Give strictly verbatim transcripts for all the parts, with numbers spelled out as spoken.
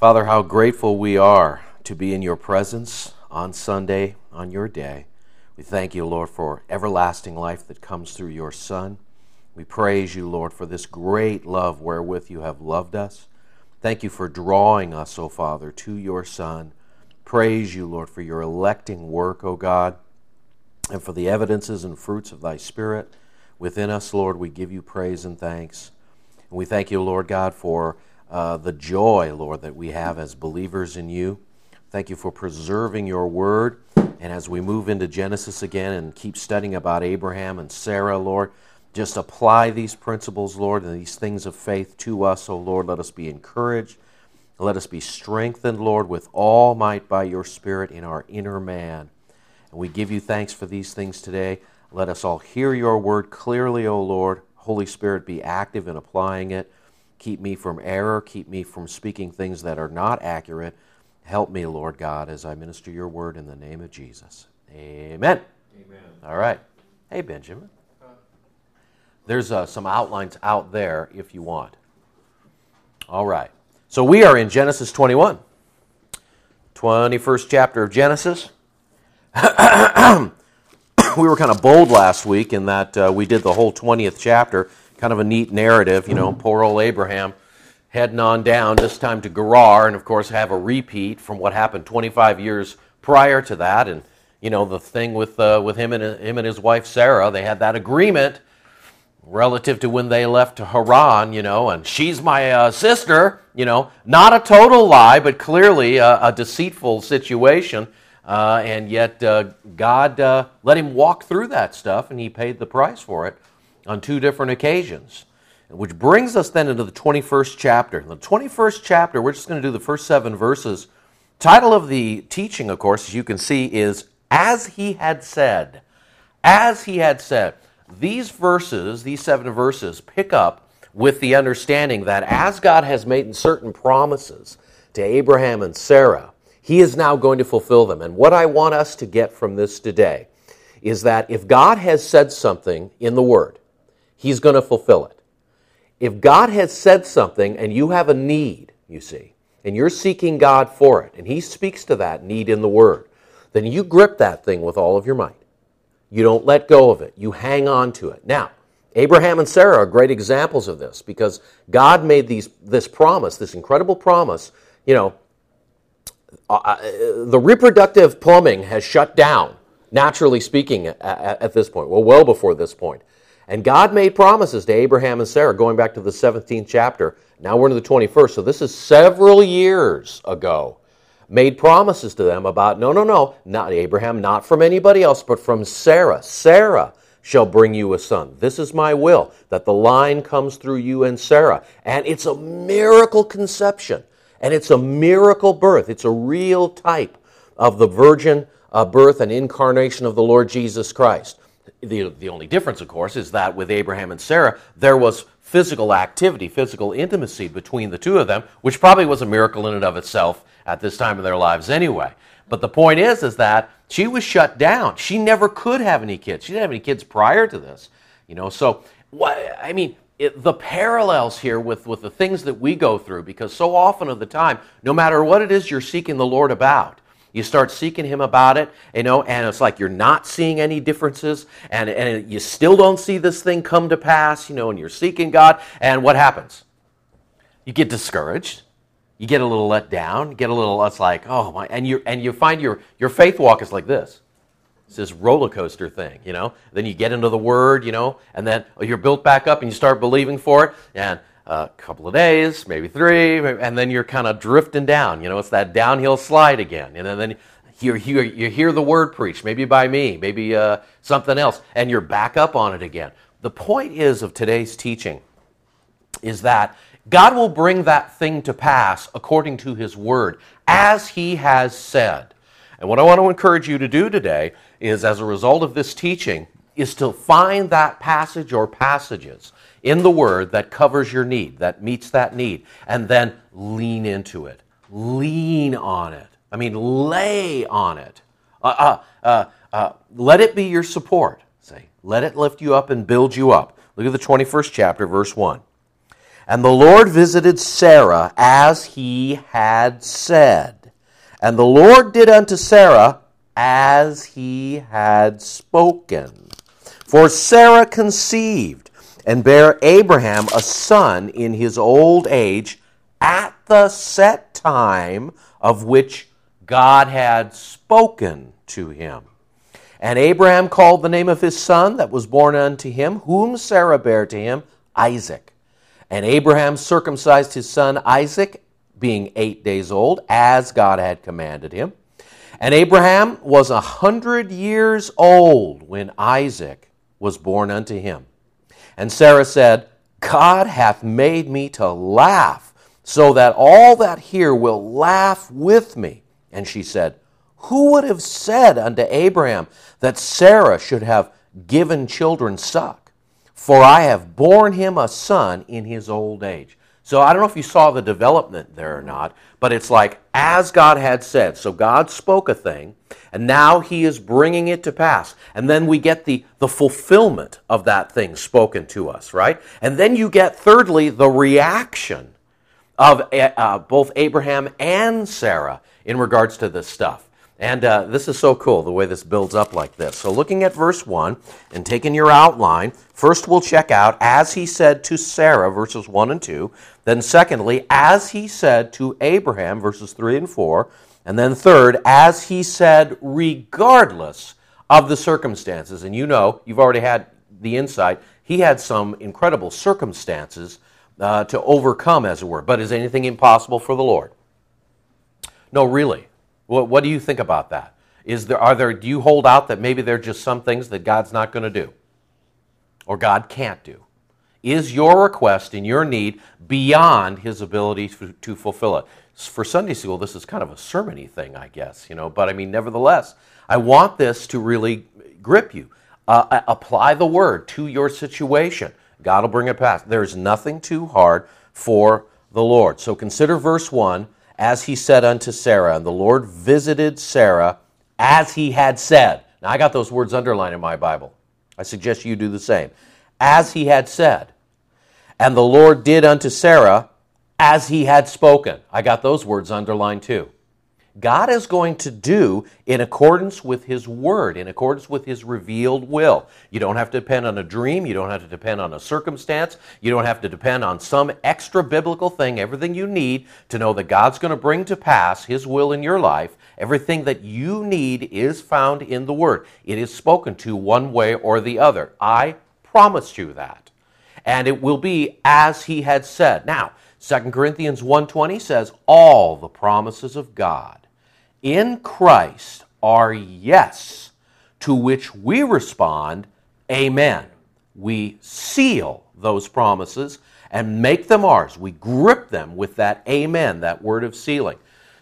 Father, how grateful we are to be in your presence on Sunday, on your day. We thank you, Lord, for everlasting life that comes through your Son. We praise you, Lord, for this great love wherewith you have loved us. Thank you for drawing us, O Father, to your Son. Praise you, Lord, for your electing work, O God, and for the evidences and fruits of thy Spirit within us, Lord. We give you praise and thanks. And we thank you, Lord God, for uh, the joy, Lord, that we have as believers in you. Thank you for preserving your word. And as we move into Genesis again and keep studying about Abraham and Sarah, Lord, just apply these principles, Lord, and these things of faith to us, O Lord. Let us be encouraged. Let us be strengthened, Lord, with all might by your Spirit in our inner man. And we give you thanks for these things today. Let us all hear your word clearly, O Lord. Holy Spirit, be active in applying it. Keep me from error. Keep me from speaking things that are not accurate. Help me, Lord God, as I minister your word in the name of Jesus. Amen. Amen. All right. Hey, Benjamin. There's uh, some outlines out there if you want. All right. So we are in Genesis twenty-one. twenty-first chapter of Genesis. We were kind of bold last week in that uh, we did the whole twentieth chapter. Kind of a neat narrative, you know, poor old Abraham heading on down, this time to Gerar, and of course have a repeat from what happened twenty-five years prior to that. And, you know, the thing with uh, with him and him and his wife Sarah, they had that agreement relative to when they left to Haran, you know, and she's my uh, sister, you know, not a total lie, but clearly a, a deceitful situation. Uh, and yet uh, God uh, let him walk through that stuff, and he paid the price for it on two different occasions. Which brings us then into the twenty-first chapter. In the twenty-first chapter, we're just going to do the first seven verses. Title of the teaching, of course, as you can see, is As He Had Said. As He Had Said. These verses, these seven verses, pick up with the understanding that as God has made certain promises to Abraham and Sarah, He is now going to fulfill them. And what I want us to get from this today is that if God has said something in the Word, He's going to fulfill it. If God has said something and you have a need, you see, and you're seeking God for it, and He speaks to that need in the Word, then you grip that thing with all of your might. You don't let go of it. You hang on to it. Now, Abraham and Sarah are great examples of this because God made these this promise, this incredible promise. You know, uh, the reproductive plumbing has shut down, naturally speaking, at, at, at this point. Well, well before this point. And God made promises to Abraham and Sarah going back to the seventeenth chapter. Now we're into the twenty-first. So this is several years ago. Made promises to them about, no, no, no, not Abraham, not from anybody else, but from Sarah. Sarah shall bring you a son. This is my will, that the line comes through you and Sarah. And it's a miracle conception. And it's a miracle birth. It's a real type of the virgin uh, birth and incarnation of the Lord Jesus Christ. The, the only difference, of course, is that with Abraham and Sarah, there was physical activity, physical intimacy between the two of them, which probably was a miracle in and of itself at this time of their lives anyway. But the point is, is that she was shut down. She never could have any kids. She didn't have any kids prior to this. You know, so, what, I mean, it, the parallels here with, with the things that we go through, because so often of the time, no matter what it is you're seeking the Lord about, you start seeking Him about it, you know, and it's like you're not seeing any differences, and, and you still don't see this thing come to pass, you know, and you're seeking God, and what happens? You get discouraged. You get a little let down. You get a little, it's like, oh my, and you and you find your, your faith walk is like this. It's this roller coaster thing, you know. Then you get into the Word, you know, and then you're built back up and you start believing for it, and a couple of days, maybe three, and then you're kind of drifting down. You know, it's that downhill slide again. And then you hear, you hear the Word preached, maybe by me, maybe uh, something else, and you're back up on it again. The point is of today's teaching is that God will bring that thing to pass according to His Word, as He has said. And what I want to encourage you to do today is, as a result of this teaching, is to find that passage or passages in the Word that covers your need, that meets that need, and then lean into it. Lean on it. I mean, lay on it. Uh, uh, uh, uh, let it be your support. Say, let it lift you up and build you up. Look at the twenty-first chapter, verse one. And the Lord visited Sarah as he had said. And the Lord did unto Sarah as he had spoken. For Sarah conceived and bare Abraham a son in his old age at the set time of which God had spoken to him. And Abraham called the name of his son that was born unto him, whom Sarah bare to him, Isaac. And Abraham circumcised his son Isaac, being eight days old, as God had commanded him. And Abraham was a hundred years old when Isaac was born unto him. And Sarah said, God hath made me to laugh, so that all that hear will laugh with me. And she said, who would have said unto Abraham that Sarah should have given children suck? For I have borne him a son in his old age. So I don't know if you saw the development there or not, but it's like, as God had said. So God spoke a thing, and now he is bringing it to pass. And then we get the, the fulfillment of that thing spoken to us, right? And then you get, thirdly, the reaction of uh, both Abraham and Sarah in regards to this stuff. And uh, this is so cool, the way this builds up like this. So looking at verse one and taking your outline, first we'll check out, as he said to Sarah, verses one and two. Then secondly, as he said to Abraham, verses three and four. And then third, as he said regardless of the circumstances. And you know, you've already had the insight, he had some incredible circumstances uh, to overcome, as it were. But is anything impossible for the Lord? No, really. What, what do you think about that? Is there, are there, do you hold out that maybe there are just some things that God's not going to do? Or God can't do? Is your request and your need beyond his ability to, to fulfill it? For Sunday school, this is kind of a sermon-y thing, I guess, you know, but I mean, nevertheless, I want this to really grip you. Uh, apply the word to your situation. God will bring it past. There's nothing too hard for the Lord. So consider verse one. As he said unto Sarah, and the Lord visited Sarah as he had said. Now, I got those words underlined in my Bible. I suggest you do the same. As he had said. And the Lord did unto Sarah as he had spoken. I got those words underlined too. God is going to do in accordance with his word, in accordance with his revealed will. You don't have to depend on a dream. You don't have to depend on a circumstance. You don't have to depend on some extra biblical thing. Everything you need to know that God's going to bring to pass his will in your life, everything that you need is found in the word. It is spoken to one way or the other. I promised you that. And it will be as he had said. Now, Second Corinthians one twenty says, all the promises of God in Christ are yes, to which we respond, amen. We seal those promises and make them ours. We grip them with that amen, that word of sealing.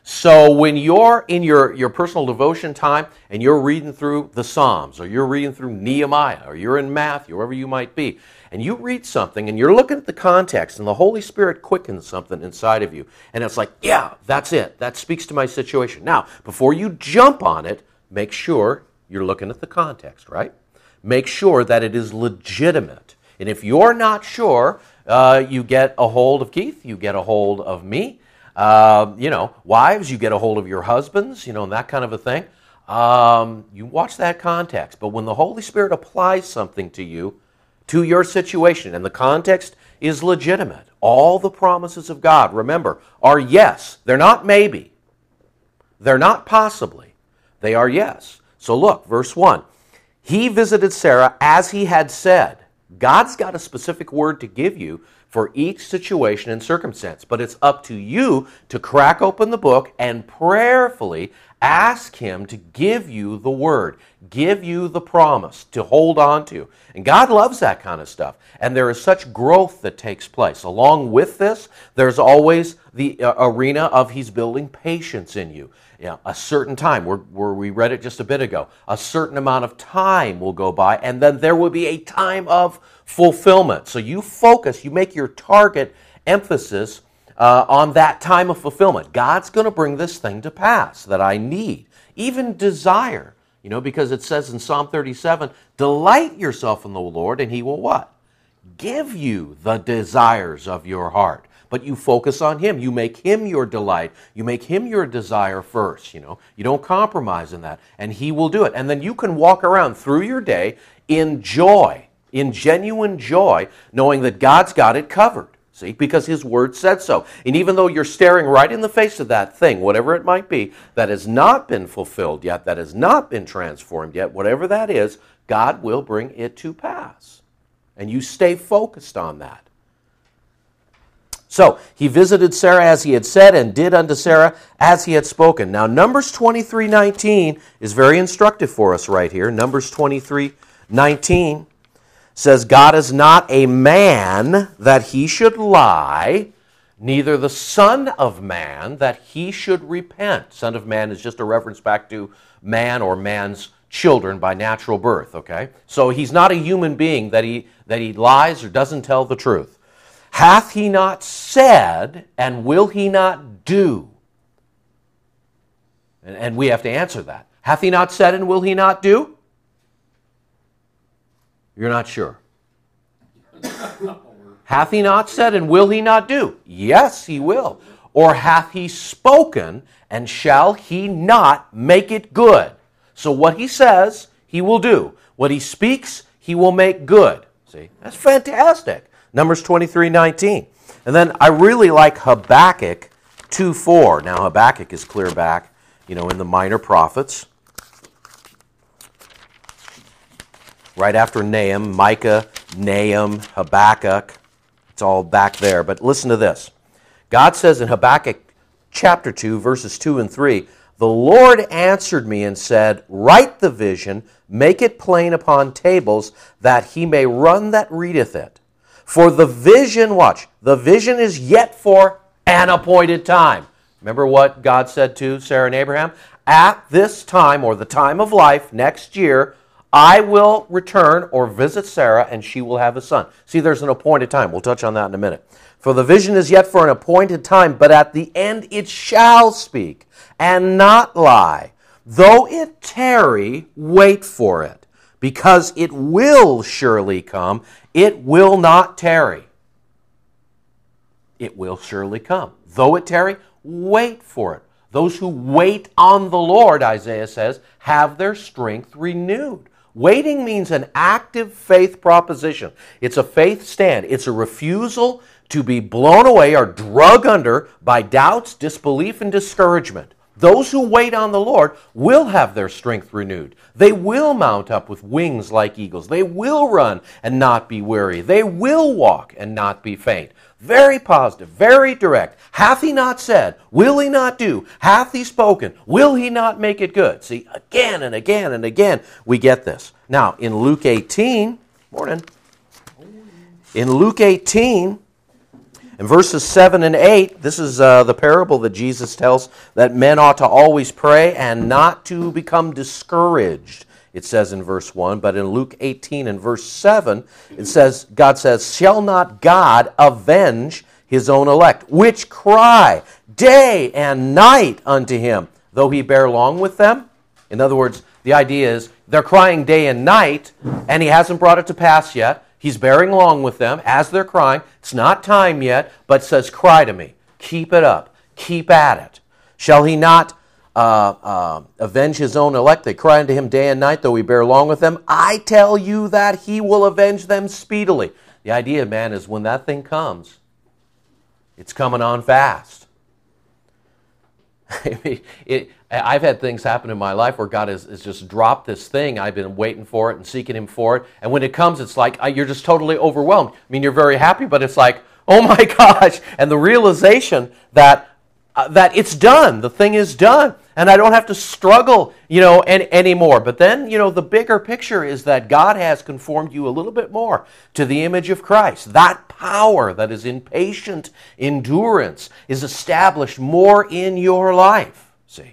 So when you're in your, your personal devotion time and you're reading through the Psalms, or you're reading through Nehemiah, or you're in Matthew, wherever you might be, and you read something and you're looking at the context and the Holy Spirit quickens something inside of you, and it's like, yeah, that's it. That speaks to my situation. Now, before you jump on it, make sure you're looking at the context, right? Make sure that it is legitimate. And if you're not sure, uh, you get a hold of Keith, you get a hold of me. Uh, you know, wives, you get a hold of your husbands, you know, and that kind of a thing. Um, you watch that context. But when the Holy Spirit applies something to you, to your situation, and the context is legitimate, all the promises of God, remember, are yes. They're not maybe. They're not possibly. They are yes. So look, verse one. He visited Sarah as he had said. God's got a specific word to give you for each situation and circumstance, but it's up to you to crack open the book and prayerfully ask him to give you the word, give you the promise to hold on to. And God loves that kind of stuff. And there is such growth that takes place. Along with this, there's always the uh, arena of he's building patience in you. You know, a certain time, where, where we read it just a bit ago, a certain amount of time will go by, and then there will be a time of fulfillment. So you focus, you make your target emphasis uh, on that time of fulfillment. God's going to bring this thing to pass that I need, even desire, you know, because it says in Psalm thirty-seven, delight yourself in the Lord, and he will what? give you the desires of your heart. But you focus on Him. You make Him your delight. You make Him your desire first, you know. You don't compromise in that. And He will do it. And then you can walk around through your day in joy, in genuine joy, knowing that God's got it covered. See, because His Word said so. And even though you're staring right in the face of that thing, whatever it might be, that has not been fulfilled yet, that has not been transformed yet, whatever that is, God will bring it to pass. And you stay focused on that. So, he visited Sarah as he had said, and did unto Sarah as he had spoken. Now, Numbers twenty-three nineteen is very instructive for us right here. Numbers twenty-three nineteen says, God is not a man that he should lie, neither the Son of Man that he should repent. Son of Man is just a reference back to man or man's children by natural birth, okay? So he's not a human being that he that he lies or doesn't tell the truth. Hath he not said, and will he not do? And, and we have to answer that. Hath he not said, and will he not do? You're not sure. Hath he not said, and will he not do? Yes, he will. Or hath he spoken, and shall he not make it good? So what he says, he will do. What he speaks, he will make good. See, that's fantastic. Numbers twenty-three nineteen. And then I really like Habakkuk two four. Now Habakkuk is clear back, you know, in the minor prophets. Right after Nahum, Micah, Nahum, Habakkuk. It's all back there. But listen to this. God says in Habakkuk chapter two, verses two and three, the Lord answered me and said, write the vision, make it plain upon tables, that he may run that readeth it. For the vision, watch, the vision is yet for an appointed time. Remember what God said to Sarah and Abraham? At this time, or the time of life, next year, I will return or visit Sarah, and she will have a son. See, there's an appointed time. We'll touch on that in a minute. For the vision is yet for an appointed time, but at the end it shall speak, and not lie. Though it tarry, wait for it, because it will surely come. It will not tarry. It will surely come. Though it tarry, wait for it. Those who wait on the Lord, Isaiah says, have their strength renewed. Waiting means an active faith proposition. It's a faith stand. It's a refusal to be blown away or drug under by doubts, disbelief, and discouragement. Those who wait on the Lord will have their strength renewed. They will mount up with wings like eagles. They will run and not be weary. They will walk and not be faint. Very positive, very direct. Hath he not said? Will he not do? Hath he spoken? Will he not make it good? See, again and again and again we get this. Now, in Luke eighteen, morning, in Luke eighteen, in verses seven and eight, this is uh, the parable that Jesus tells that men ought to always pray and not to become discouraged. It says in verse one, but in Luke eighteen and verse seven, it says, God says, shall not God avenge his own elect, which cry day and night unto him, though he bear long with them? In other words, the idea is they're crying day and night, and he hasn't brought it to pass yet. He's bearing long with them as they're crying. It's not time yet, but says, cry to me. Keep it up. Keep at it. Shall he not uh, uh, avenge his own elect? They cry unto him day and night, though he bear long with them. I tell you that he will avenge them speedily. The idea, man, is when that thing comes, it's coming on fast. I mean, it, I've had things happen in my life where God has, has just dropped this thing. I've been waiting for it and seeking Him for it. And when it comes, it's like I, you're just totally overwhelmed. I mean, you're very happy, but it's like, oh my gosh. And the realization that uh, that it's done. The thing is done. And I don't have to struggle, you know, any, anymore. But then, you know, the bigger picture is that God has conformed you a little bit more to the image of Christ. That power that is in patient endurance is established more in your life. See?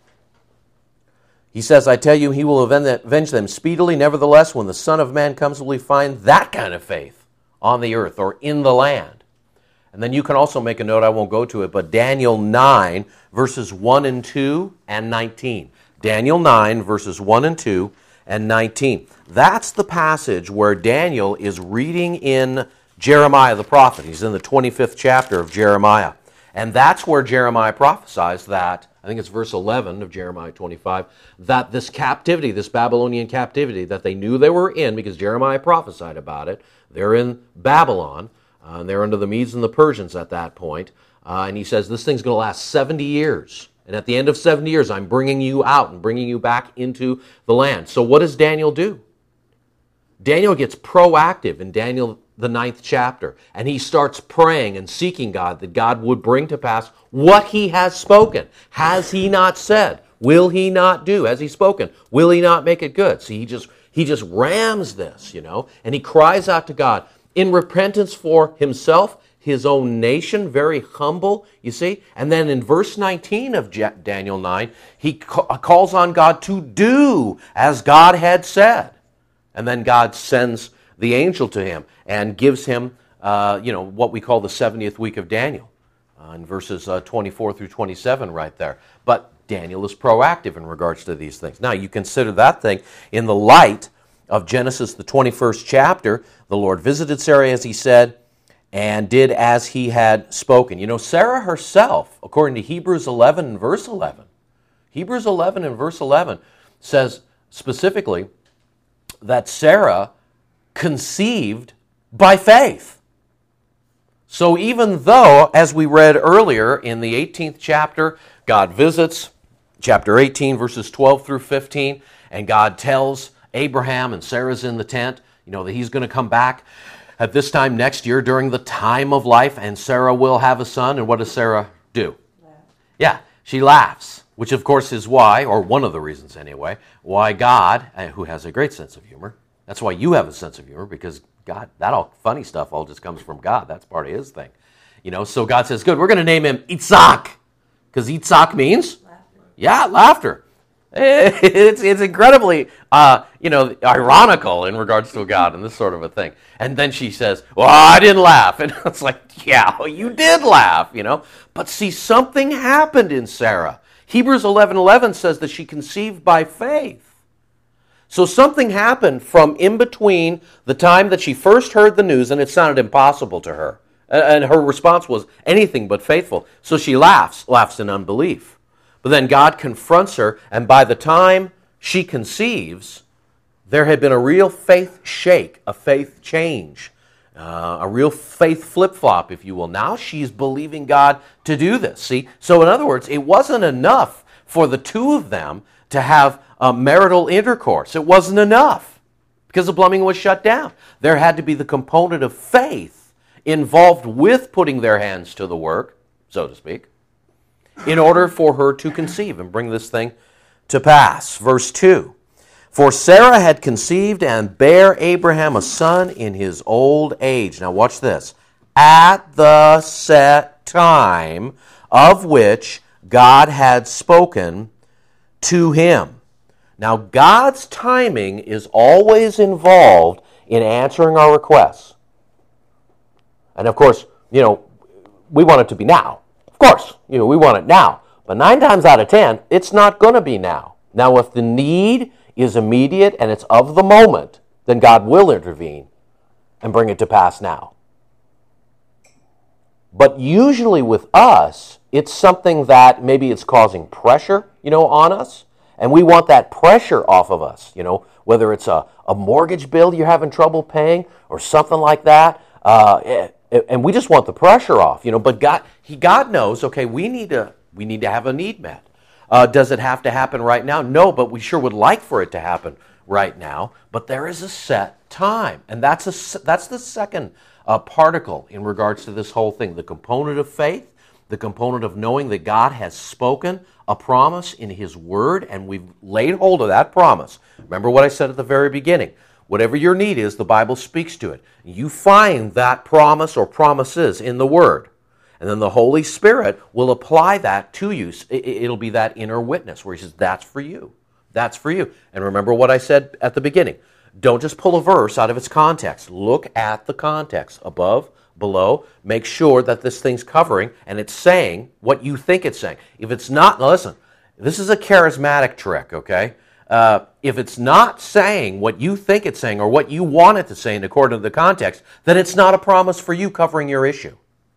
He says, I tell you, he will avenge them speedily. Nevertheless, when the Son of Man comes, will he find that kind of faith on the earth or in the land? And then you can also make a note, I won't go to it, but Daniel nine, verses one and two and nineteen. Daniel nine, verses one and two and nineteen. That's the passage where Daniel is reading in Jeremiah the prophet. He's in the twenty-fifth chapter of Jeremiah. And that's where Jeremiah prophesies that, I think it's verse eleven of Jeremiah twenty-five, that this captivity, this Babylonian captivity that they knew they were in, because Jeremiah prophesied about it, they're in Babylon, uh, and they're under the Medes and the Persians at that point, uh, and he says this thing's going to last seventy years. And at the end of seventy years, I'm bringing you out and bringing you back into the land. So what does Daniel do? Daniel gets proactive in Daniel the ninth chapter, and he starts praying and seeking God that God would bring to pass what he has spoken. Has he not said? Will he not do? Has he spoken? Will he not make it good? See, he just he just rams this, you know, and he cries out to God in repentance for himself, his own nation, very humble, you see. And then in verse nineteen of Daniel nine, he calls on God to do as God had said. And then God sends the angel to him and gives him, uh, you know, what we call the seventieth week of Daniel, uh, in verses uh, twenty-four through twenty-seven right there. But Daniel is proactive in regards to these things. Now, you consider that thing in the light of Genesis, the twenty-first chapter. The Lord visited Sarah, as he said, and did as he had spoken. You know, Sarah herself, according to Hebrews eleven and verse eleven, Hebrews eleven and verse eleven says specifically that Sarah conceived by faith. So even though, as we read earlier in the eighteenth chapter, God visits, chapter eighteen, verses twelve through fifteen, and God tells Abraham, and Sarah's in the tent, you know, that he's going to come back at this time next year during the time of life, and Sarah will have a son. And what does Sarah do? Laugh. Yeah, she laughs, which of course is why, or one of the reasons anyway, why God, who has a great sense of humor, that's why you have a sense of humor, because God, that all funny stuff all just comes from God. That's part of his thing. You know, so God says, good, we're going to name him Itzhak, because Itzhak means, laughter. yeah, laughter. It's it's incredibly, uh, you know, ironical in regards to God and this sort of a thing. And then she says, well, I didn't laugh. And it's like, yeah, you did laugh, you know. But see, something happened in Sarah. Hebrews eleven eleven says that she conceived by faith. So something happened from in between the time that she first heard the news, and it sounded impossible to her. And her response was anything but faithful. So she laughs, laughs in unbelief. But then God confronts her, and by the time she conceives, there had been a real faith shake, a faith change, uh, a real faith flip-flop, if you will. Now she's believing God to do this, see? So in other words, it wasn't enough for the two of them to have uh, marital intercourse. It wasn't enough because the plumbing was shut down. There had to be the component of faith involved with putting their hands to the work, so to speak, in order for her to conceive and bring this thing to pass. Verse two, for Sarah had conceived and bare Abraham a son in his old age. Now watch this. At the set time of which God had spoken to him. Now God's timing is always involved in answering our requests. And of course, you know, we want it to be now. Of course, you know, we want it now. But nine times out of ten, it's not going to be now. Now, if the need is immediate and it's of the moment, then God will intervene and bring it to pass now. But usually with us, it's something that maybe it's causing pressure, you know, on us. And we want that pressure off of us, you know, whether it's a, a mortgage bill you're having trouble paying or something like that. Uh, and we just want the pressure off, you know. But God, he, God knows, okay, we need to we need to have a need met. Uh, does it have to happen right now? No, but we sure would like for it to happen right now. But there is a set time, and that's a that's the second uh, particle in regards to this whole thing: the component of faith, the component of knowing that God has spoken a promise in His Word, and we've laid hold of that promise. Remember what I said at the very beginning. Whatever your need is, the Bible speaks to it. You find that promise or promises in the Word. And then the Holy Spirit will apply that to you. It'll be that inner witness where He says, that's for you. That's for you. And remember what I said at the beginning. Don't just pull a verse out of its context. Look at the context. Above, below. Make sure that this thing's covering and it's saying what you think it's saying. If it's not, now listen, this is a charismatic trick, okay? uh, if it's not saying what you think it's saying or what you want it to say in according to the context, then it's not a promise for you covering your issue.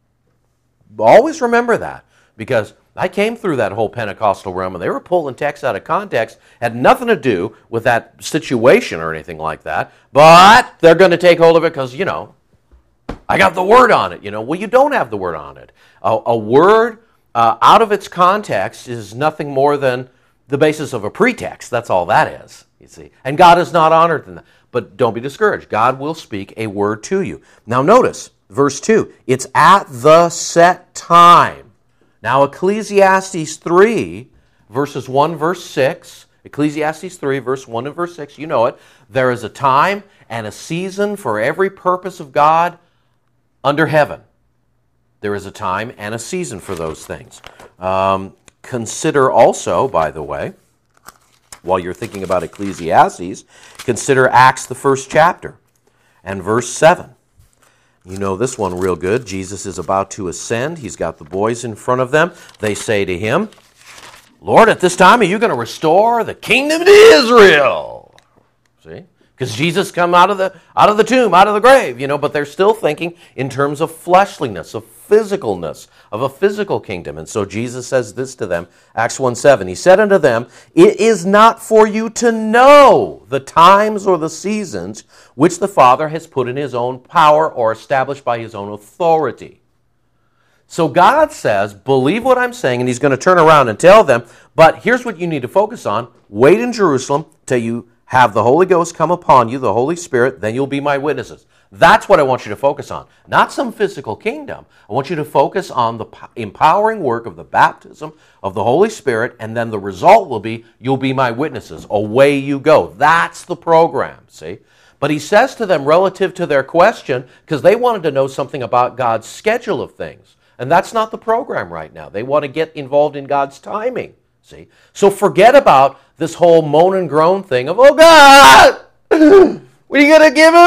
Always remember that, because I came through that whole Pentecostal realm and they were pulling texts out of context, had nothing to do with that situation or anything like that, but they're going to take hold of it because, you know, I got the word on it. You know, well, you don't have the word on it. A, a word uh, out of its context is nothing more than the basis of a pretext. That's all that is, you see. And God is not honored in that. But don't be discouraged. God will speak a word to you. Now notice, verse two, it's at the set time. Now Ecclesiastes three, verses one, verse six, Ecclesiastes three, verse one and verse six, you know it. There is a time and a season for every purpose of God under heaven. There is a time and a season for those things. Um, consider also, by the way, while you're thinking about Ecclesiastes, consider Acts, the first chapter, and verse seven. You know this one real good. Jesus is about to ascend. He's got the boys in front of them. They say to him, Lord, at this time are you going to restore the kingdom to Israel? See? Because Jesus come out of the out of the tomb, out of the grave, you know, but they're still thinking in terms of fleshliness, of physicalness, of a physical kingdom. And so Jesus says this to them, Acts one seven. He said unto them, it is not for you to know the times or the seasons which the Father has put in his own power or established by his own authority. So God says, believe what I'm saying, and he's going to turn around and tell them, but here's what you need to focus on. Wait in Jerusalem till you have the Holy Ghost come upon you, the Holy Spirit, then you'll be my witnesses. That's what I want you to focus on. Not some physical kingdom. I want you to focus on the empowering work of the baptism of the Holy Spirit, and then the result will be, you'll be my witnesses. Away you go. That's the program, see? But he says to them relative to their question, because they wanted to know something about God's schedule of things. And that's not the program right now. They want to get involved in God's timing, see? So forget about this whole moan and groan thing of, oh God, what are you going to give him?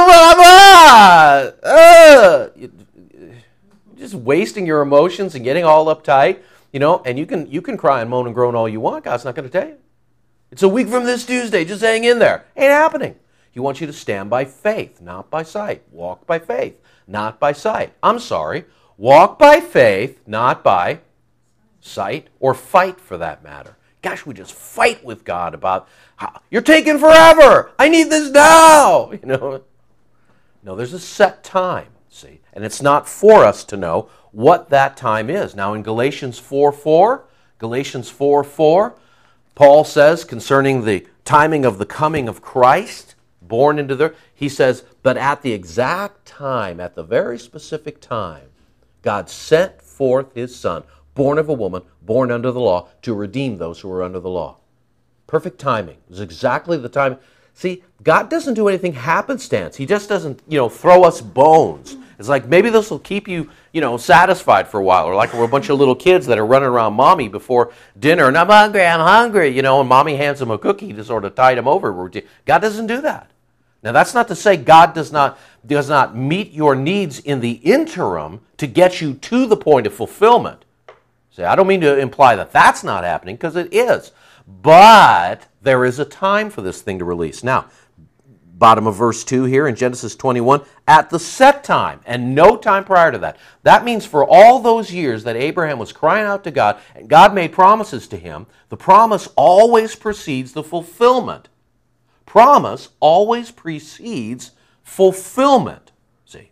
Uh, just wasting your emotions and getting all uptight, you know, and you can you can cry and moan and groan all you want. God's not going to tell you. It's a week from this Tuesday. Just hang in there. Ain't happening. He wants you to stand by faith, not by sight. Walk by faith, not by sight. I'm sorry. Walk by faith, not by sight, or fight for that matter. Gosh, we just fight with God about, how, you're taking forever. I need this now. You know, no, there's a set time, see, and it's not for us to know what that time is. Now, in Galatians four four, Galatians four four, Paul says concerning the timing of the coming of Christ, born into the, he says, but at the exact time, at the very specific time, God sent forth his Son, born of a woman, born under the law, to redeem those who were under the law. Perfect timing. It was exactly the time. See, God doesn't do anything happenstance. He just doesn't, you know, throw us bones. It's like, maybe this will keep you, you know, satisfied for a while. Or like we're a bunch of little kids that are running around mommy before dinner, and I'm hungry, I'm hungry, you know, and mommy hands them a cookie to sort of tide them over. God doesn't do that. Now, that's not to say God does not, does not meet your needs in the interim to get you to the point of fulfillment. See, I don't mean to imply that that's not happening, because it is. But there is a time for this thing to release. Now, bottom of verse two here in Genesis twenty-one, at the set time, and no time prior to that. That means for all those years that Abraham was crying out to God, and God made promises to him, the promise always precedes the fulfillment. Promise always precedes fulfillment. See?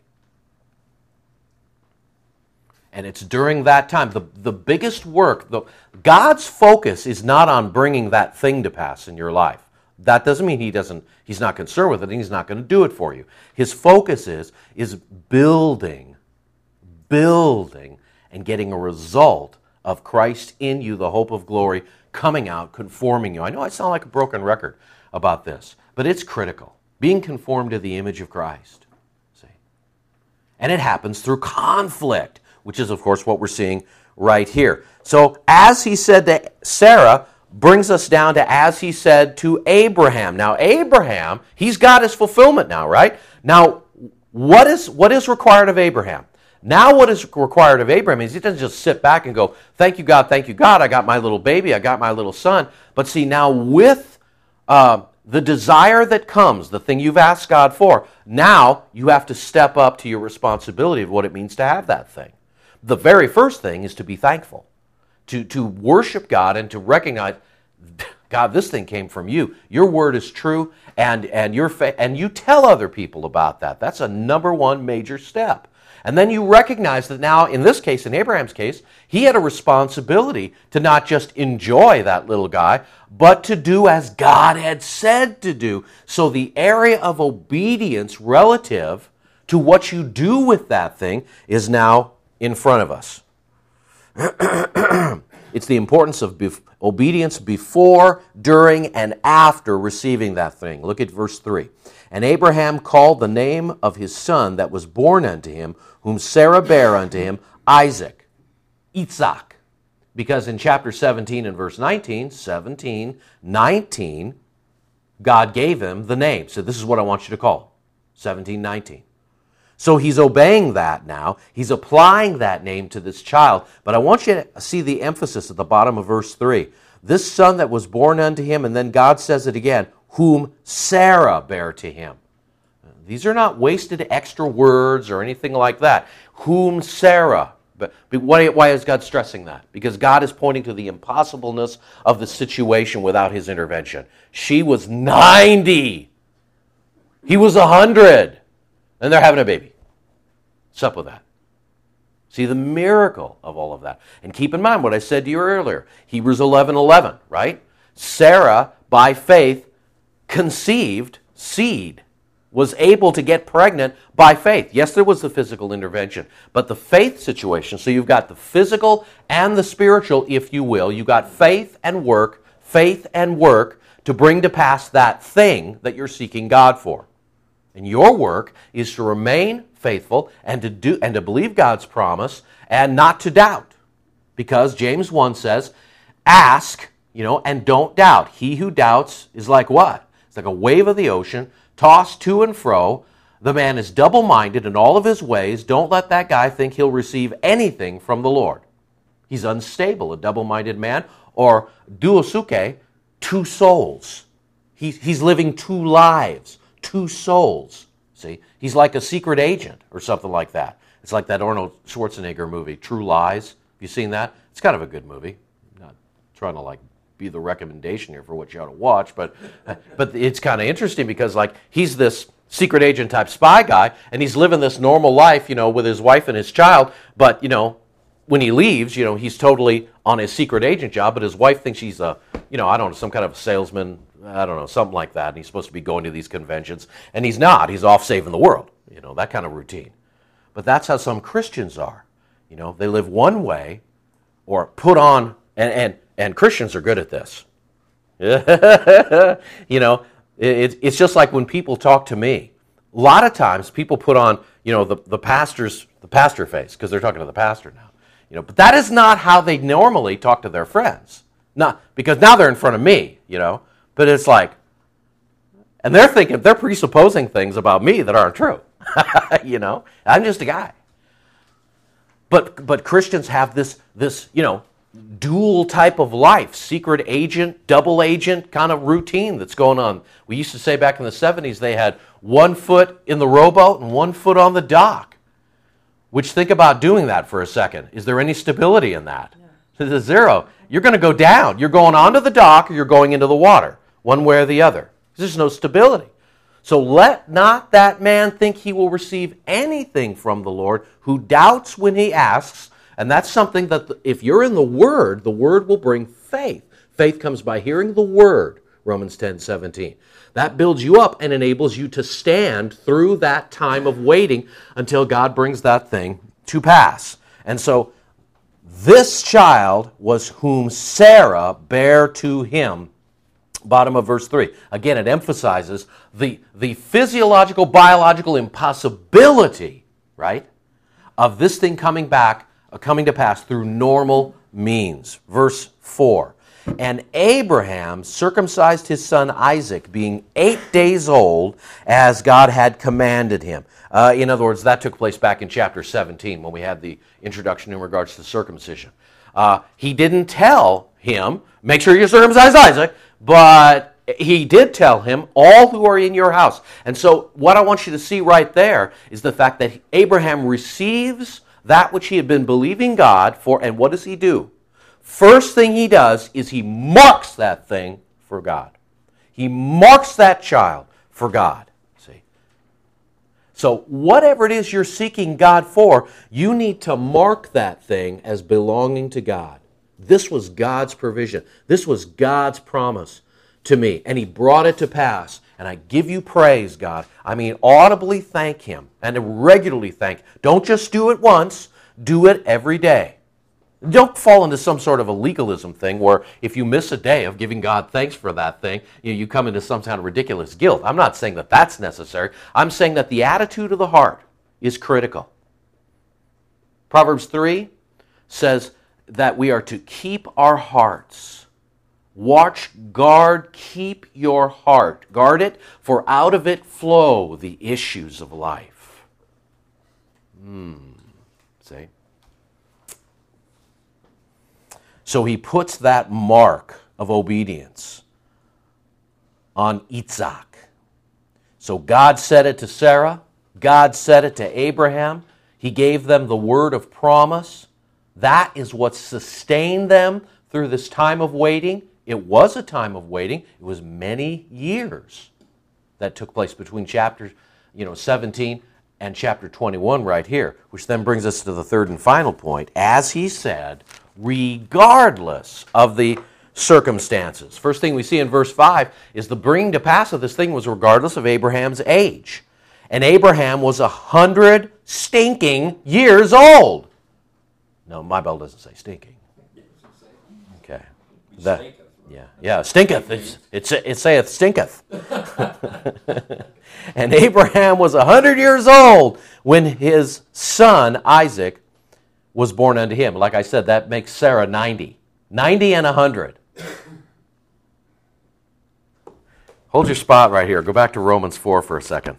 And it's during that time. The, the biggest work, the, God's focus is not on bringing that thing to pass in your life. That doesn't mean he doesn't, he's not concerned with it and he's not going to do it for you. His focus is, is building, building, and getting a result of Christ in you, the hope of glory, coming out, conforming you. I know I sound like a broken record about this, but it's critical. Being conformed to the image of Christ. See? And it happens through conflict, which is, of course, what we're seeing right here. So, as he said to Sarah, brings us down to as he said to Abraham. Now, Abraham, he's got his fulfillment now, right? Now, what is what is required of Abraham? Now what is required of Abraham is he doesn't just sit back and go, thank you, God, thank you, God, I got my little baby, I got my little son. But see, now with uh, the desire that comes, the thing you've asked God for, now you have to step up to your responsibility of what it means to have that thing. The very first thing is to be thankful, to, to worship God and to recognize, God, this thing came from you. Your word is true, and, and, your fa- and you tell other people about that. That's a number one major step. And then you recognize that now, in this case, in Abraham's case, he had a responsibility to not just enjoy that little guy, but to do as God had said to do. So the area of obedience relative to what you do with that thing is now in front of us. It's the importance of bef- obedience before, during, and after receiving that thing. Look at verse three. And Abraham called the name of his son that was born unto him, whom Sarah bare unto him, Isaac, Yitzhak. Because in chapter seventeen and verse nineteen, seventeen, nineteen, God gave him the name. So this is what I want you to call him, seventeen, nineteen. So he's obeying that now. He's applying that name to this child. But I want you to see the emphasis at the bottom of verse three. This son that was born unto him, and then God says it again, whom Sarah bare to him. These are not wasted extra words or anything like that. Whom Sarah. But why, why is God stressing that? Because God is pointing to the impossibleness of the situation without his intervention. She was ninety. He was one hundred. And they're having a baby. What's up with that? See the miracle of all of that. And keep in mind what I said to you earlier. Hebrews eleven eleven, right? Sarah, by faith, conceived seed, was able to get pregnant by faith. Yes, there was the physical intervention, but the faith situation, so you've got the physical and the spiritual, if you will. You've got faith and work, faith and work to bring to pass that thing that you're seeking God for. And your work is to remain faithful and to do and to believe God's promise and not to doubt. Because James one says, ask, you know, and don't doubt. He who doubts is like what? It's like a wave of the ocean, tossed to and fro. The man is double-minded in all of his ways. Don't let that guy think he'll receive anything from the Lord. He's unstable, a double-minded man, or duosuke, two souls. He, he's living two lives. Two souls, see? He's like a secret agent or something like that. It's like that Arnold Schwarzenegger movie, True Lies. Have you seen that? It's kind of a good movie. I'm not trying to like be the recommendation here for what you ought to watch, but but it's kind of interesting because like he's this secret agent type spy guy, and he's living this normal life, you know, with his wife and his child, but, you know, when he leaves, you know, he's totally on his secret agent job, but his wife thinks he's a, you know, I don't know, some kind of salesman, I don't know, something like that, and he's supposed to be going to these conventions, and he's not. He's off saving the world, you know, that kind of routine. But that's how some Christians are. You know, they live one way or put on, and and, and Christians are good at this. You know, it, it's just like when people talk to me. A lot of times people put on, you know, the, the pastor's, the pastor face, because they're talking to the pastor now. You know, but that is not how they normally talk to their friends. Not because now they're in front of me, you know. But it's like, and they're thinking, they're presupposing things about me that aren't true. You know, I'm just a guy. But but Christians have this, this, you know, dual type of life, secret agent, double agent kind of routine that's going on. We used to say back in the seventies they had one foot in the rowboat and one foot on the dock. Which, think about doing that for a second. Is there any stability in that? Yeah. There's zero. You're going to go down. You're going onto the dock or you're going into the water, one way or the other. There's no stability. So let not that man think he will receive anything from the Lord who doubts when he asks. And that's something that the, if you're in the Word, the Word will bring faith. Faith comes by hearing the Word, Romans ten seventeen. That builds you up and enables you to stand through that time of waiting until God brings that thing to pass. And so this child was whom Sarah bare to him. Bottom of verse three. Again, it emphasizes the, the physiological, biological impossibility, right, of this thing coming back, uh, coming to pass through normal means. Verse four. And Abraham circumcised his son Isaac, being eight days old, as God had commanded him. Uh, in other words, that took place back in chapter seventeen when we had the introduction in regards to circumcision. Uh, he didn't tell him, make sure you circumcise Isaac, but he did tell him, all who are in your house. And so what I want you to see right there is the fact that Abraham receives that which he had been believing God for, and what does he do? First thing he does is he marks that thing for God. He marks that child for God. See? So whatever it is you're seeking God for, you need to mark that thing as belonging to God. This was God's provision. This was God's promise to me, and he brought it to pass. And I give you praise, God. I mean, audibly thank him and regularly thank. Don't just do it once, do it every day. Don't fall into some sort of a legalism thing where if you miss a day of giving God thanks for that thing, you, you come into some kind of ridiculous guilt. I'm not saying that that's necessary. I'm saying that the attitude of the heart is critical. Proverbs three says that we are to keep our hearts. Watch, guard, keep your heart. Guard it, for out of it flow the issues of life. Hmm. See? So he puts that mark of obedience on Isaac. So God said it to Sarah. God said it to Abraham. He gave them the word of promise. That is what sustained them through this time of waiting. It was a time of waiting. It was many years that took place between chapter, you know, seventeen and chapter twenty-one right here, which then brings us to the third and final point. As he said, regardless of the circumstances. First thing we see in verse five is the bringing to pass of this thing was regardless of Abraham's age. And Abraham was a hundred stinking years old. No, my Bible doesn't say stinking. Okay. That, yeah, yeah, stinketh. It's, it's, it saith stinketh. And Abraham was a hundred years old when his son Isaac was born unto him. Like I said, that makes Sarah ninety. ninety and a hundred. Hold your spot right here. Go back to Romans four for a second.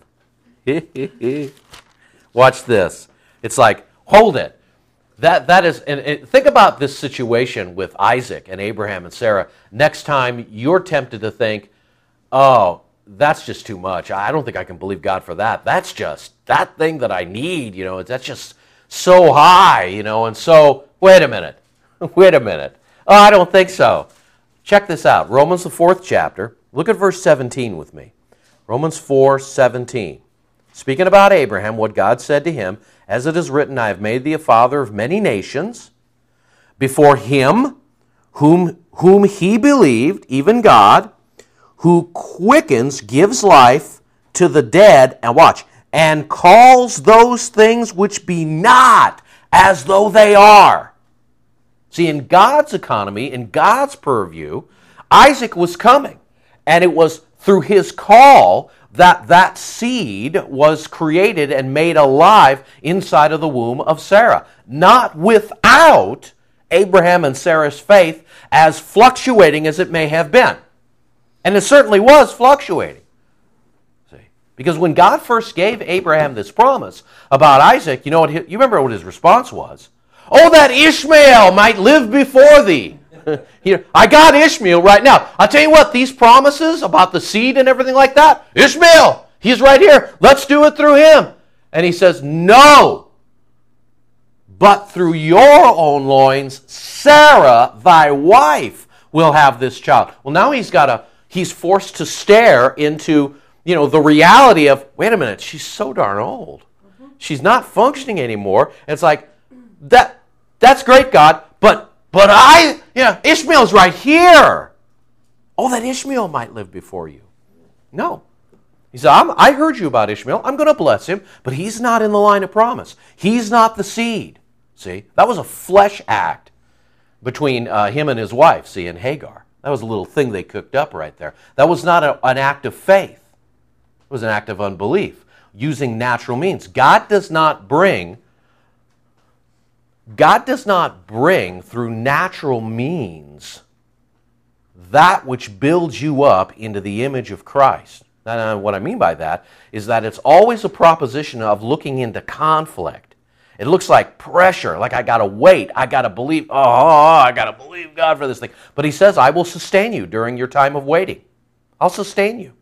Watch this. It's like, hold it. That that is, and, and think about this situation with Isaac and Abraham and Sarah. Next time you're tempted to think, oh, that's just too much. I don't think I can believe God for that. That's just that thing that I need, you know, that's just so high, you know, and so, wait a minute. Wait a minute. Oh, I don't think so. Check this out. Romans, the fourth chapter. Look at verse seventeen with me. Romans four seventeen. Speaking about Abraham, what God said to him, as it is written, I have made thee a father of many nations, before him whom, whom he believed, even God, who quickens, gives life to the dead, and watch, and calls those things which be not as though they are. See, in God's economy, in God's purview, Isaac was coming, and it was through his call that that seed was created and made alive inside of the womb of Sarah. Not without Abraham and Sarah's faith, as fluctuating as it may have been. And it certainly was fluctuating. See? Because when God first gave Abraham this promise about Isaac, you know what? He, you remember what his response was? Oh, that Ishmael might live before thee. Here, I got Ishmael right now. I'll tell you what, these promises about the seed and everything like that, Ishmael, he's right here. Let's do it through him. And he says, no, but through your own loins, Sarah, thy wife, will have this child. Well, now he's got a, he's forced to stare into, you know, the reality of, wait a minute, she's so darn old. Mm-hmm. She's not functioning anymore. And it's like, that, that's great, God, but But I, you know, Ishmael's right here. Oh, that Ishmael might live before you. No. He said, I'm, I heard you about Ishmael. I'm going to bless him, but he's not in the line of promise. He's not the seed. See, that was a flesh act between uh, him and his wife, see, and Hagar. That was a little thing they cooked up right there. That was not a, an act of faith. It was an act of unbelief, using natural means. God does not bring God does not bring through natural means that which builds you up into the image of Christ. Now, what I mean by that is that it's always a proposition of looking into conflict. It looks like pressure, like I got to wait, I got to believe, oh, I got to believe God for this thing. But he says, I will sustain you during your time of waiting. I'll sustain you.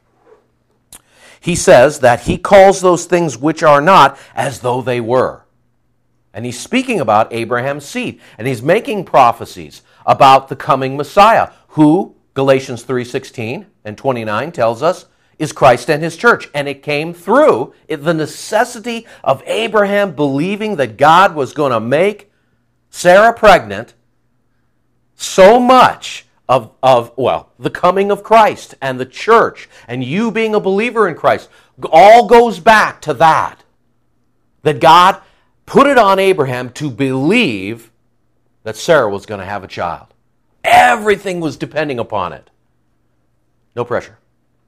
He says that he calls those things which are not as though they were. And he's speaking about Abraham's seed. And he's making prophecies about the coming Messiah, who, Galatians three sixteen and twenty-nine tells us, is Christ and his church. And it came through the necessity of Abraham believing that God was going to make Sarah pregnant, so much of, of, well, the coming of Christ and the church and you being a believer in Christ all goes back to that. That God put it on Abraham to believe that Sarah was going to have a child. Everything was depending upon it. No pressure.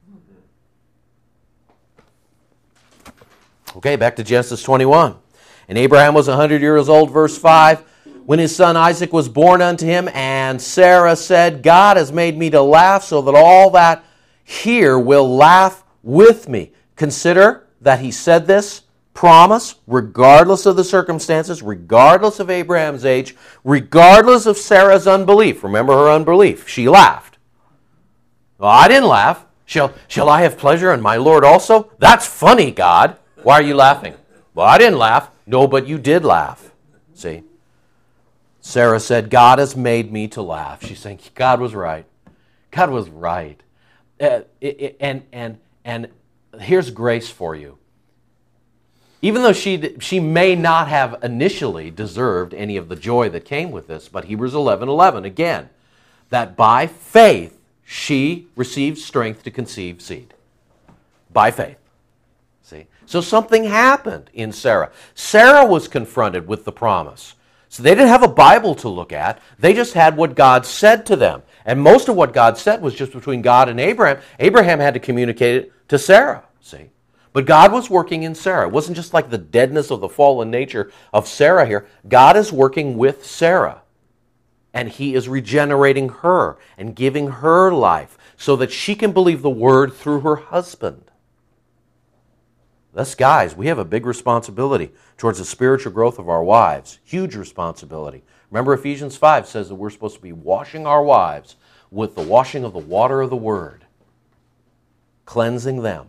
Okay, back to Genesis twenty-one. And Abraham was one hundred years old, verse five, when his son Isaac was born unto him, and Sarah said, God has made me to laugh, so that all that hear will laugh with me. Consider that he said this promise, regardless of the circumstances, regardless of Abraham's age, regardless of Sarah's unbelief. Remember her unbelief. She laughed. Well, I didn't laugh. Shall, shall I have pleasure in my Lord also? That's funny, God. Why are you laughing? Well, I didn't laugh. No, but you did laugh. See? Sarah said, God has made me to laugh. She's saying, God was right. God was right. Uh, it, it, and, and, and here's grace for you. Even though she, she may not have initially deserved any of the joy that came with this, but Hebrews eleven eleven, again, that by faith she received strength to conceive seed. By faith. See? So something happened in Sarah. Sarah was confronted with the promise. So they didn't have a Bible to look at. They just had what God said to them. And most of what God said was just between God and Abraham. Abraham had to communicate it to Sarah. See? But God was working in Sarah. It wasn't just like the deadness of the fallen nature of Sarah here. God is working with Sarah. And he is regenerating her and giving her life so that she can believe the word through her husband. Thus, guys, we have a big responsibility towards the spiritual growth of our wives. Huge responsibility. Remember, Ephesians five says that we're supposed to be washing our wives with the washing of the water of the word, cleansing them.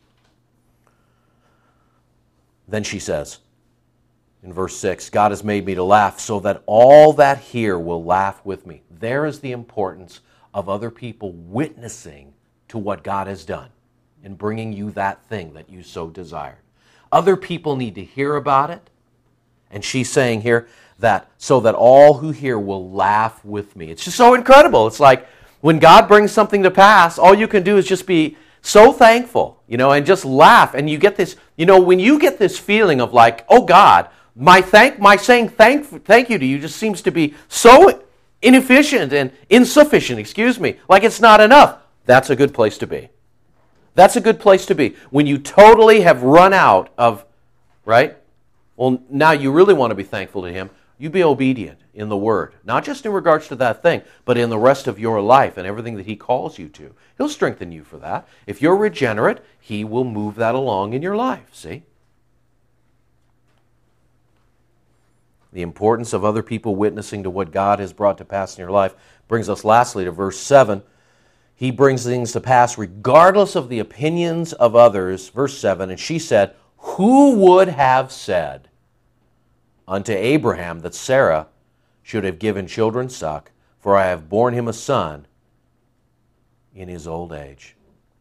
Then she says, in verse six, God has made me to laugh so that all that hear will laugh with me. There is the importance of other people witnessing to what God has done in bringing you that thing that you so desired. Other people need to hear about it. And she's saying here that so that all who hear will laugh with me. It's just so incredible. It's like when God brings something to pass, all you can do is just be so thankful, you know, and just laugh. And you get this, you know, when you get this feeling of like, oh God, my thank, my saying thank, thank you to you just seems to be so inefficient and insufficient, excuse me, like it's not enough. That's a good place to be. That's a good place to be. When you totally have run out of, right? Well, now you really want to be thankful to him. You be obedient in the word. Not just in regards to that thing, but in the rest of your life and everything that he calls you to. He'll strengthen you for that. If you're regenerate, he will move that along in your life, see? The importance of other people witnessing to what God has brought to pass in your life brings us lastly to verse seven. He brings things to pass regardless of the opinions of others. Verse seven, and she said, who would have said unto Abraham that Sarah should have given children suck, for I have borne him a son in his old age.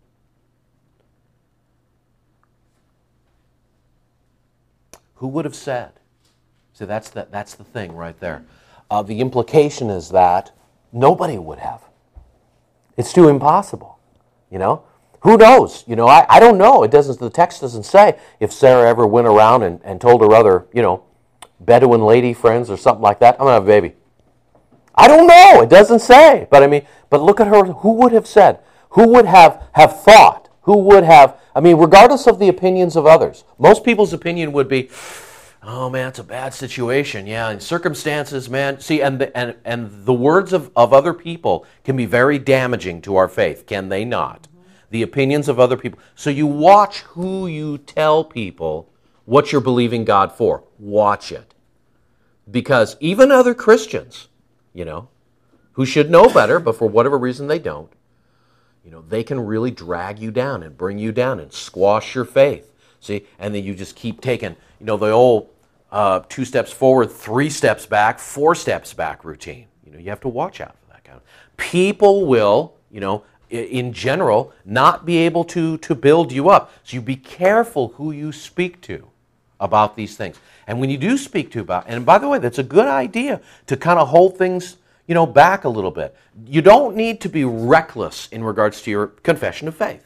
Who would have said? See, that's the, that's the thing right there. Uh, the implication is that nobody would have. It's too impossible, you know? Who knows? You know, I, I don't know. It doesn't. The text doesn't say if Sarah ever went around and, and told her other, you know, Bedouin lady friends or something like that, I'm going to have a baby. I don't know. It doesn't say. But I mean, but look at her. Who would have said? Who would have, have thought? Who would have, I mean, regardless of the opinions of others. Most people's opinion would be, oh man, it's a bad situation. Yeah, and circumstances, man. See, and the, and and the words of, of other people can be very damaging to our faith, can they not? Mm-hmm. The opinions of other people. So you watch who you tell people what you're believing God for. Watch it. Because even other Christians, you know, who should know better, but for whatever reason they don't, you know, they can really drag you down and bring you down and squash your faith. See, and then you just keep taking, you know, the old uh, two steps forward, three steps back, four steps back routine. You know, you have to watch out for that kind of. People will, you know, in general, not be able to to build you up. So you be careful who you speak to about these things. And when you do speak to about, and by the way, that's a good idea to kind of hold things, you know, back a little bit. You don't need to be reckless in regards to your confession of faith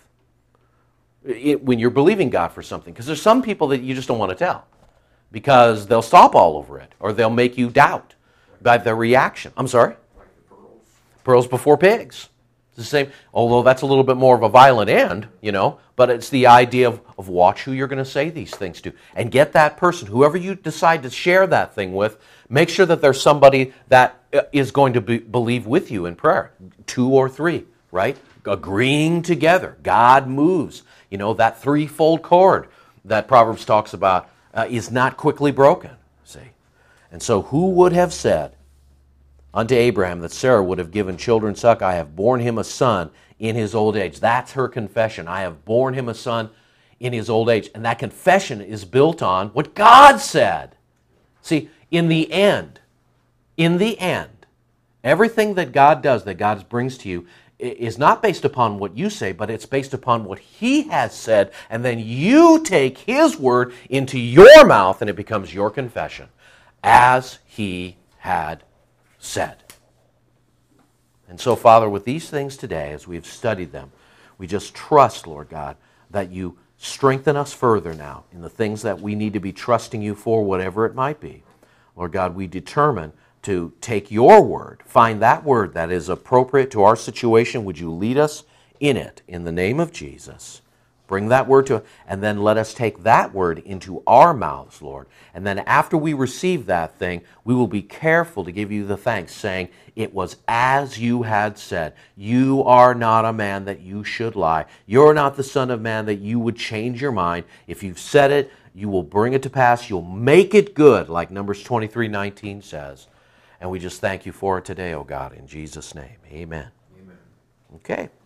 it, when you're believing God for something, because there's some people that you just don't want to tell because they'll stop all over it or they'll make you doubt by their reaction. I'm sorry? Pearls before pigs. It's the same, although that's a little bit more of a violent end, you know, but it's the idea of, of watch who you're going to say these things to and get that person, whoever you decide to share that thing with, make sure that there's somebody that is going to be, believe with you in prayer. Two or three, right? Agreeing together. God moves. You know, that threefold cord that Proverbs talks about uh, is not quickly broken, see. And so who would have said unto Abraham that Sarah would have given children suck? I have borne him a son in his old age. That's her confession. I have borne him a son in his old age. And that confession is built on what God said. See, in the end, in the end, everything that God does, that God brings to you, is not based upon what you say, but it's based upon what He has said, and then you take His word into your mouth, and it becomes your confession, as He had said. And so, Father, with these things today, as we've studied them, we just trust, Lord God, that you strengthen us further now in the things that we need to be trusting you for, whatever it might be. Lord God, we determine to take your word, find that word that is appropriate to our situation. Would you lead us in it in the name of Jesus? Bring that word to us, and then let us take that word into our mouths, Lord. And then after we receive that thing, we will be careful to give you the thanks, saying, it was as you had said. You are not a man that you should lie. You're not the Son of Man that you would change your mind. If you've said it, you will bring it to pass. You'll make it good, like Numbers twenty-three nineteen says. And we just thank you for it today, oh God, in Jesus' name. Amen. Amen. Okay.